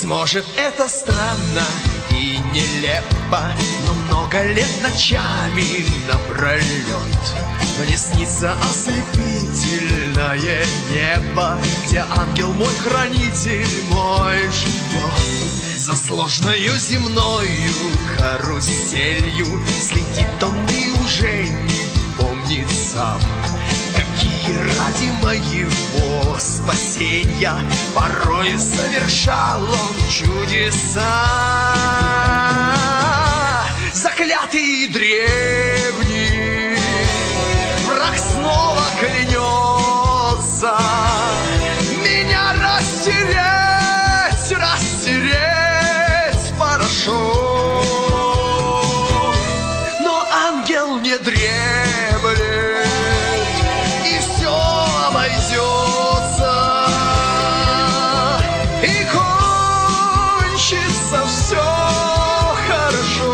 может, это странно и нелепо, но много лет ночами напролет мне снится ослепительное небо, где ангел мой хранитель мой живет. За сложною земною каруселью следит он и уже не помнит сам, какие ради моего спасения порой совершал он чудеса. Заклятый и древний враг снова клянется меня растереть хорошо. Но ангел не дремлет, и все обойдется, и кончится все хорошо,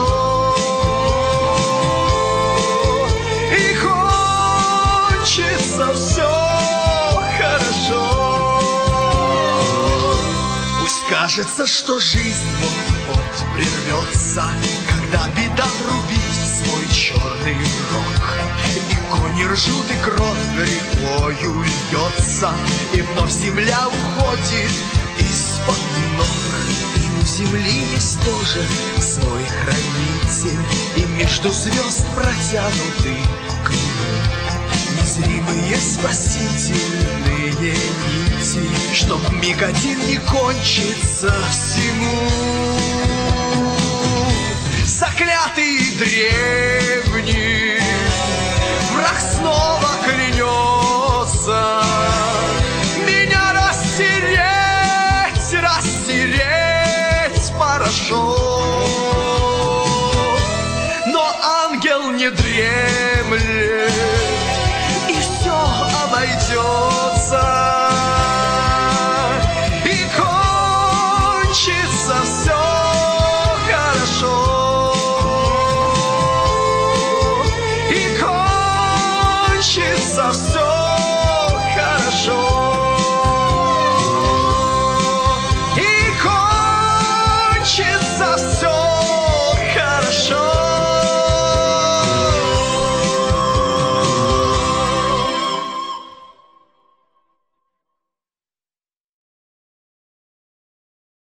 и кончится все хорошо. Пусть кажется, что жизнь вот-вот прервется, когда беда трубит свой черный рог, и кони ржут, и кровь рекою льется, и вновь земля уходит из-под ног. И у земли есть тоже свой хранитель, и между звезд протянуты к нему незримые спасительные нити, чтоб миг один не кончится всему. Заклятый древний